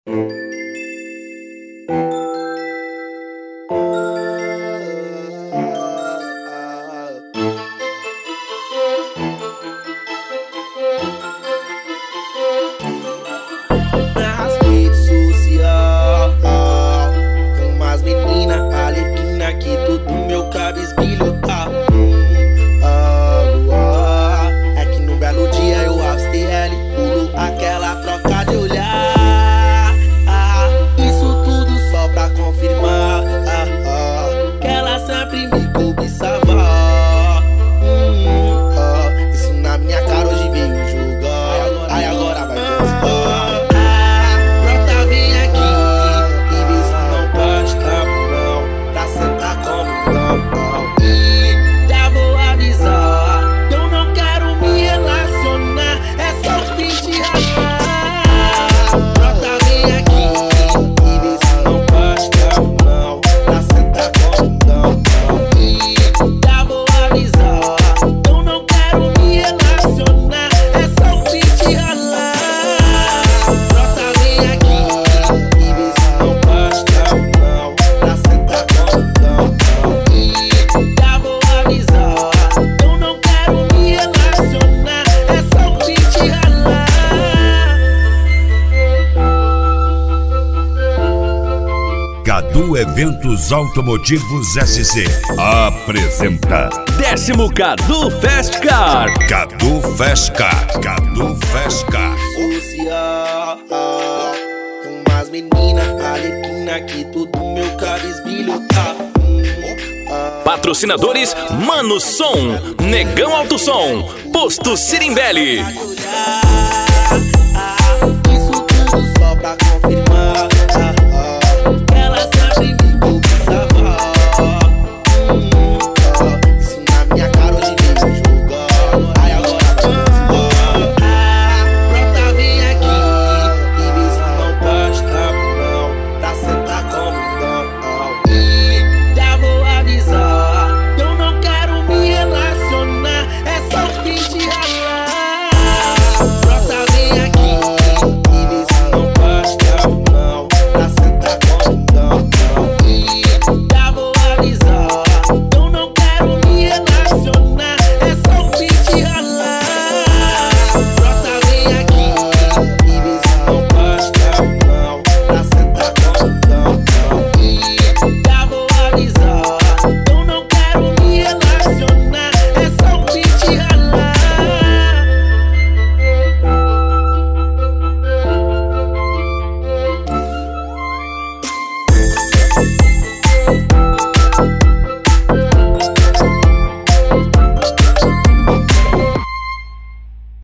Nas redes sociais, com umas meninas alequina que tudo meu cabisbilho tá. É que no belo dia eu abstl pulo aquela troca de olhar. Isso tudo só pra confirmar que ela sempre me cobiçava. Isso na minha cara hoje veio julgar. Aí agora vai gostar. Brota, vem aqui e vê se não pode tá bom pra sentar como não. E já vou avisar, eu não quero me relacionar, é só pedir ralar. Brota, vem aqui e vê se não pode tá bom pra sentar como não. E já vou avisar, eu não quero me relacionar, é só pedir ralar. Brota, vem aqui e vê se não pode tá bom pra sentar como não. E já vou avisar, eu não quero me relacionar, é só pedir ralar. Cadu Eventos Automotivos SC apresenta Décimo Cadu Fast Car. Cadu Fast Car. Cadu Fast Car. Social, com umas meninas alequina que tudo meu cabisbilho tá. Patrocinadores Mano Som, Negão Alto Som, Posto Sirimbelli. Olhar.